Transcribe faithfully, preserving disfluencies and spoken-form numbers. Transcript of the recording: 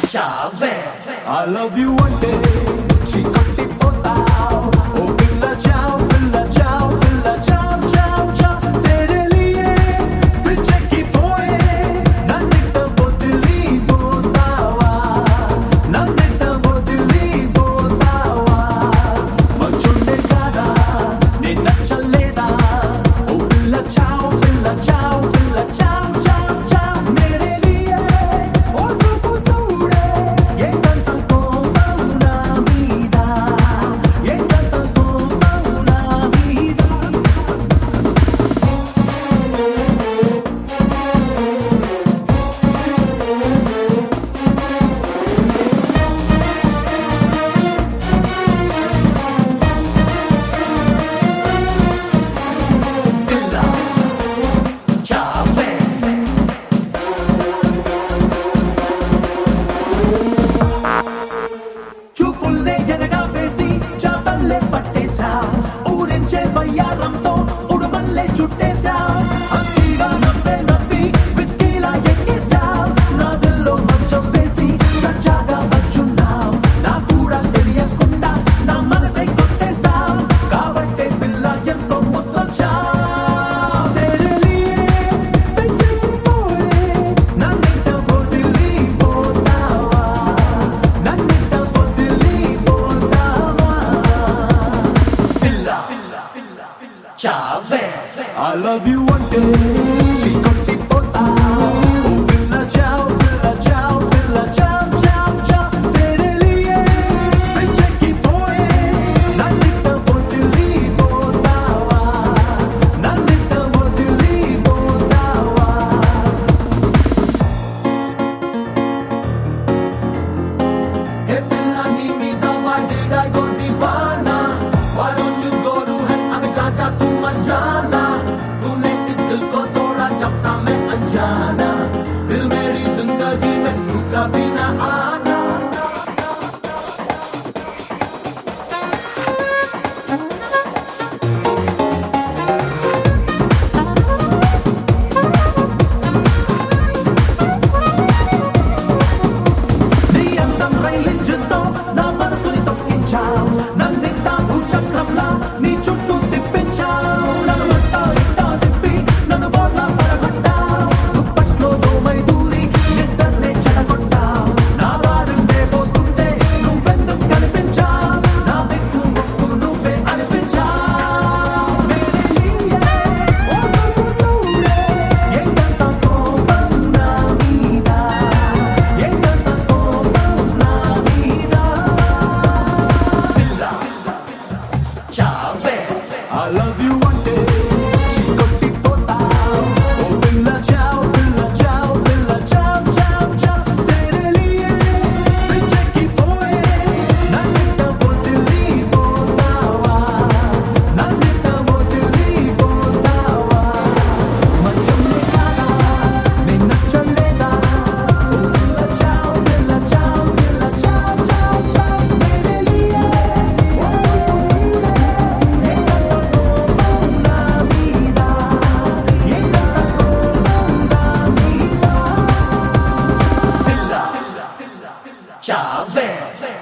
చావే I love you అంటే చీకొట్టిపోతావ్ ఓ పిల్ల చావ్ పిల్ల చావ్ పిల్ల చావ్ చావ్ చావ్ तेरे लिए పిచ్చెక్కిపోయే నన్నిట్ట వదిలిపోతావా నన్నిట్ట వదిలిపోతావా మంచుండే కాదా నేను నచ్చలేదా ఓ పిల్ల చావ్ పిల్ల చావ్ పిల్ల చావ్ చావ్ చావ్ मेरे लिए ఓ చూపు చూడే ఏంటంత కోపం నా మీద ఏంటంత కోపం నా మీద పిల్ల చావే చూపుల్నే ఎనగా వేసి చాపల్లే పట్టేశా ఊరించే వయ్యారంతో ఉడుమల్లే చుట్టేశా హస్కీగా నవ్వే నవ్వి విస్కీలా ఎక్కేశా నా దిల్లో మంచం వేసి సచ్చాగా వచ్చున్నావు నా కూడా తెలియకుండా నా మనసై కొట్టేశా కాబట్టే పిల్ల ఎంతో ముద్దొచ్చా तेरे लिए పిచ్చెక్కిపోయే నన్నిట్ట వదిలిపోతావా నన్నిట్ట వదిలిపోతావా పిల్ల చావే I love you అంటే చీకొట్టిపోతావ్ ఓ పిల్ల చావ్ పిల్ల చావ్ పిల్ల చావ్ చావ్ చావ్ तेरे लिए పిచ్చెక్కిపోయే నన్నిట్ట వదిలిపోతావా నన్నిట్ట వదిలిపోతావా Hey Bella, need me the why did I go divana? Why don't you go to hell? अबे चाचा तू मत जाना तूने इस दिल को तोड़ा जब था मैं अनजाना दिल मेरी जिंदगी में तू कभी ना आना నీ అందం రైలింజన్తో నా మనసుని తొక్కించావు నన్నింటా భూచక్రంలా నీ చుట్టూ తిప్పించావు నన్ను అట్టా ఇట్టా తిప్పి నన్ను బోర్లా పడగొట్టావు దుప్పట్లో దోమై దూరి నిద్రనే చెడగొట్టావు నా వాడుండే పోతుంటే నువ్వెందుకు కనిపించావు నా దిక్కు ముక్కు నువ్వే అనిపించావు मेरे लिए ఓ చూపు చూడే ఏంటంత కోపం నా మీద ఏంటంత కోపం నా మీద పిల్ల చావే I love you అంటే చీకొట్టిపోతావ్ ఓ పిల్ల చావ్ పిల్ల చావ్ పిల్ల చావ్ చావ్ చావ్ तेरे लिए పిచ్చెక్కిపోయే నన్నిట్ట వదిలిపోతావా నన్నిట్ట వదిలిపోతావా మంచుండే కాదా నేను నచ్చలేదా ఓ పిల్ల చావ్ పిల్ల చావ్ పిల్ల చావ్ చావ్ చావ్ मेरे लिए ఓ చూపు చూడే ఏంటంత కోపం నా మీద ఏంటంత కోపం నా మీద పిల్ల చావే